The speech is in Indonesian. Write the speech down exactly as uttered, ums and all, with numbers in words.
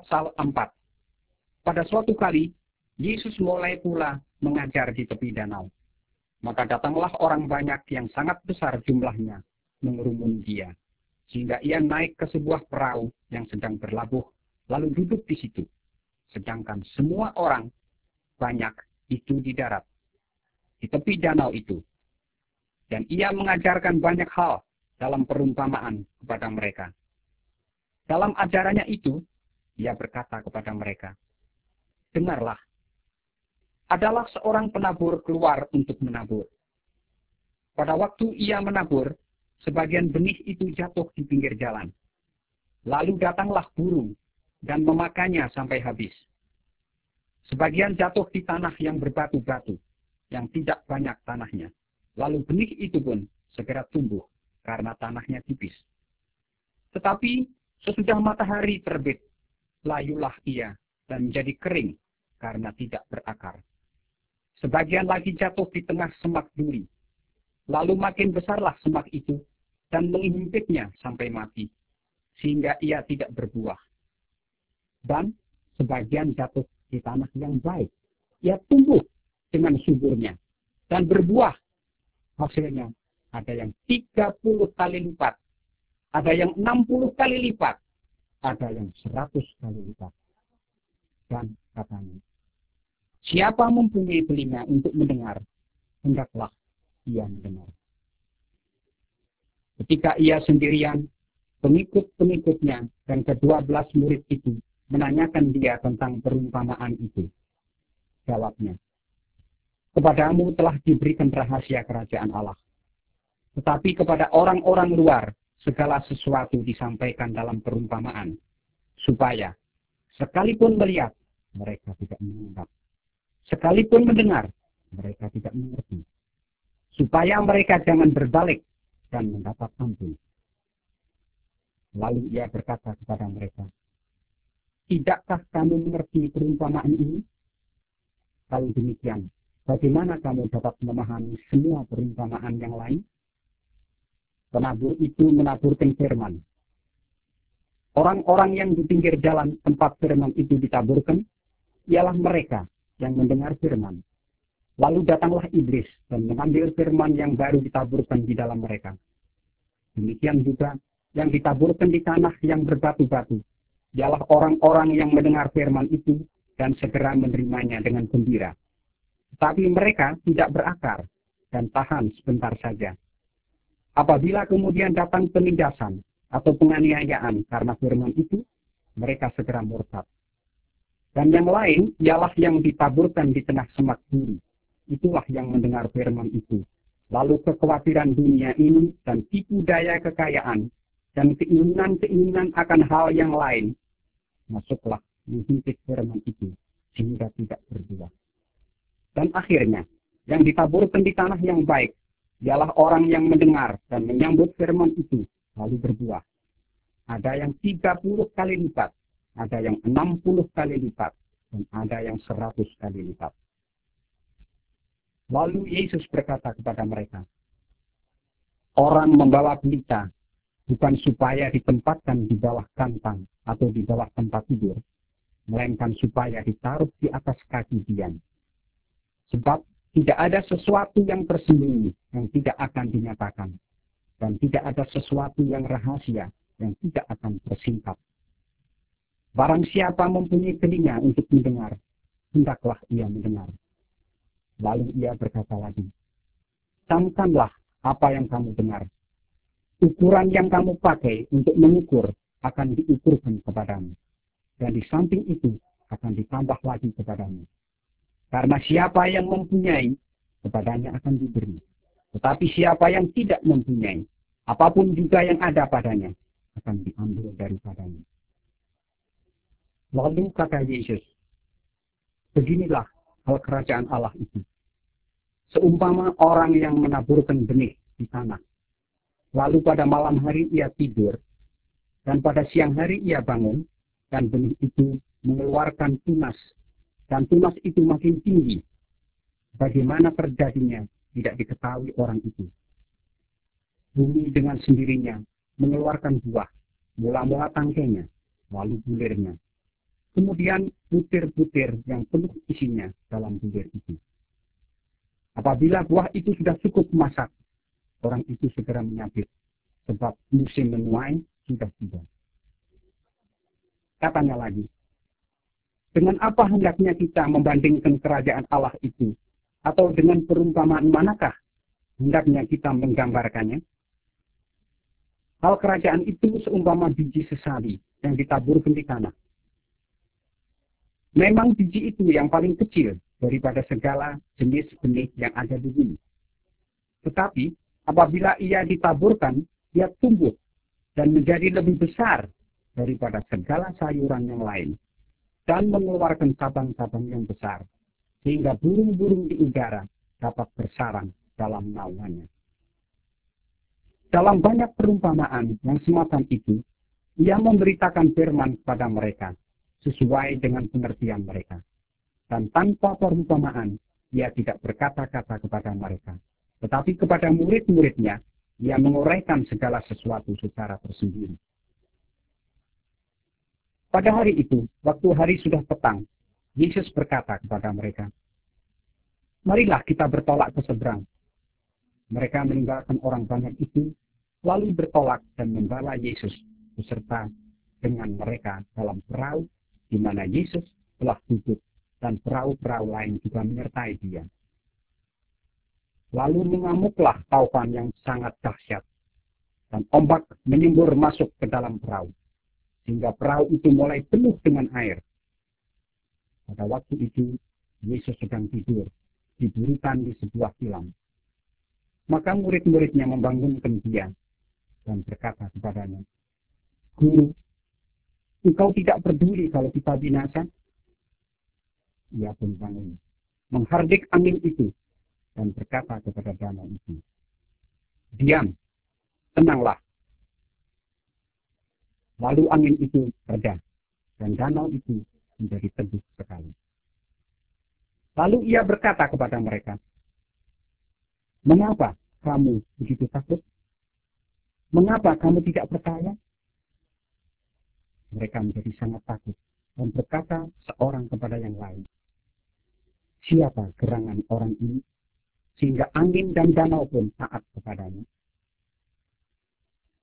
Pasal empat. Pada suatu kali, Yesus mulai pula mengajar di tepi danau. Maka datanglah orang banyak yang sangat besar jumlahnya mengerumuni dia, sehingga ia naik ke sebuah perahu yang sedang berlabuh, lalu duduk di situ. Sedangkan semua orang banyak itu di darat, di tepi danau itu. Dan ia mengajarkan banyak hal dalam perumpamaan kepada mereka. Dalam ajarannya itu, ia berkata kepada mereka, "Dengarlah, adalah seorang penabur keluar untuk menabur. Pada waktu ia menabur, sebagian benih itu jatuh di pinggir jalan. Lalu datanglah burung dan memakannya sampai habis. Sebagian jatuh di tanah yang berbatu-batu, yang tidak banyak tanahnya. Lalu benih itu pun segera tumbuh karena tanahnya tipis. Tetapi sesudah matahari terbit, layulah ia dan menjadi kering karena tidak berakar. Sebagian lagi jatuh di tengah semak duri. Lalu makin besarlah semak itu dan menghimpitnya sampai mati, sehingga ia tidak berbuah. Dan sebagian jatuh di tanah yang baik. Ia tumbuh dengan suburnya dan berbuah. Hasilnya ada yang tiga puluh kali lipat, ada yang enam puluh kali lipat, ada yang seratus kali lipat." Dan katanya, "Siapa mempunyai telinga untuk mendengar, hendaklah ia mendengar." Ketika ia sendirian, pengikut-pengikutnya dan kedua belas murid itu menanyakan dia tentang perumpamaan itu. Jawabnya, "Kepadamu telah diberikan rahasia kerajaan Allah. Tetapi kepada orang-orang luar, segala sesuatu disampaikan dalam perumpamaan, supaya sekalipun melihat, mereka tidak menangkap. Sekalipun mendengar, mereka tidak mengerti. Supaya mereka jangan berbalik dan mendapat ampun." Lalu ia berkata kepada mereka, "Tidakkah kamu mengerti perumpamaan ini? Kalau demikian, bagaimana kamu dapat memahami semua perumpamaan yang lain?" Penabur itu menaburkan firman. Orang-orang yang di pinggir jalan tempat firman itu ditaburkan, ialah mereka yang mendengar firman. Lalu datanglah iblis dan mengambil firman yang baru ditaburkan di dalam mereka. Demikian juga yang ditaburkan di tanah yang berbatu-batu, ialah orang-orang yang mendengar firman itu dan segera menerimanya dengan gembira. Tetapi mereka tidak berakar dan tahan sebentar saja. Apabila kemudian datang penindasan atau penganiayaan karena firman itu, mereka segera murtad. Dan yang lain ialah yang ditaburkan di tengah semak duri. Itulah yang mendengar firman itu. Lalu kekhawatiran dunia ini dan tipu daya kekayaan dan keinginan-keinginan akan hal yang lain masuklah menghimpit firman itu sehingga tidak berbuah. Dan akhirnya yang ditaburkan di tanah yang baik ialah orang yang mendengar dan menyambut firman itu lalu berbuah. Ada yang tiga puluh kali lipat, ada yang enam puluh kali lipat, dan ada yang seratus kali lipat. Lalu Yesus berkata kepada mereka, "Orang membawa pelita bukan supaya ditempatkan di bawah kantang atau di bawah tempat tidur, melainkan supaya ditaruh di atas kaki dian. Sebab tidak ada sesuatu yang tersembunyi yang tidak akan dinyatakan, dan tidak ada sesuatu yang rahasia yang tidak akan tersingkap. Barang siapa mempunyai telinga untuk mendengar, hendaklah ia mendengar." Lalu ia berkata lagi, "Camkanlah apa yang kamu dengar. Ukuran yang kamu pakai untuk mengukur akan diukurkan kepadamu, dan di samping itu akan ditambah lagi kepadamu. Karena siapa yang mempunyai, kepadanya akan diberi. Tetapi siapa yang tidak mempunyai, apapun juga yang ada padanya, akan diambil daripadanya." Lalu kata Yesus, "Beginilah hal kerajaan Allah itu. Seumpama orang yang menaburkan benih di tanah. Lalu pada malam hari ia tidur, dan pada siang hari ia bangun, dan benih itu mengeluarkan tunas, dan tunas itu makin tinggi. Bagaimana terjadinya tidak diketahui orang itu. Bumi dengan sendirinya mengeluarkan buah, mula-mula tangkainya, lalu bulirnya. kemudian butir-butir yang penuh isinya dalam bulir itu. Apabila buah itu sudah cukup masak, orang itu segera menyabit, sebab musim menuai sudah tiba. Katanya lagi, dengan apa hendaknya kita membandingkan kerajaan Allah itu? Atau dengan perumpamaan manakah hendaknya kita menggambarkannya? Hal kerajaan itu seumpama biji sesali yang ditaburkan di tanah. Memang biji itu yang paling kecil daripada segala jenis benih yang ada di bumi. Tetapi apabila ia ditaburkan, ia tumbuh dan menjadi lebih besar daripada segala sayuran yang lain, dan mengeluarkan cabang-cabang yang besar, sehingga burung-burung di udara dapat bersarang dalam naungannya. Dalam banyak perumpamaan yang semacam itu, ia memberitakan firman kepada mereka, sesuai dengan pengertian mereka. Dan tanpa perumpamaan, ia tidak berkata-kata kepada mereka. Tetapi kepada murid-muridnya, ia menguraikan segala sesuatu secara tersendiri. Pada hari itu, waktu hari sudah petang, Yesus berkata kepada mereka, "Marilah kita bertolak ke seberang." Mereka meninggalkan orang banyak itu, lalu bertolak dan membawa Yesus beserta dengan mereka dalam perahu, di mana Yesus telah duduk, dan perahu-perahu lain juga menyertai dia. Lalu mengamuklah taufan yang sangat dahsyat, dan ombak menyembur masuk ke dalam perahu, sehingga perahu itu mulai penuh dengan air. Pada waktu itu, Yesus sedang tidur, didirikan di sebuah tilam. Maka murid-muridnya membangunkan dia, dan berkata kepadanya, "Guru, engkau tidak peduli kalau kita binasa?" Ia pun bangun, menghardik angin itu, dan berkata kepada danau itu, "Diam, tenanglah." Lalu angin itu reda, dan danau itu menjadi teduh sekali. Lalu ia berkata kepada mereka, "Mengapa kamu begitu takut? Mengapa kamu tidak percaya?" Mereka menjadi sangat takut dan berkata seorang kepada yang lain, "Siapa gerangan orang ini, sehingga angin dan danau pun taat kepadanya?"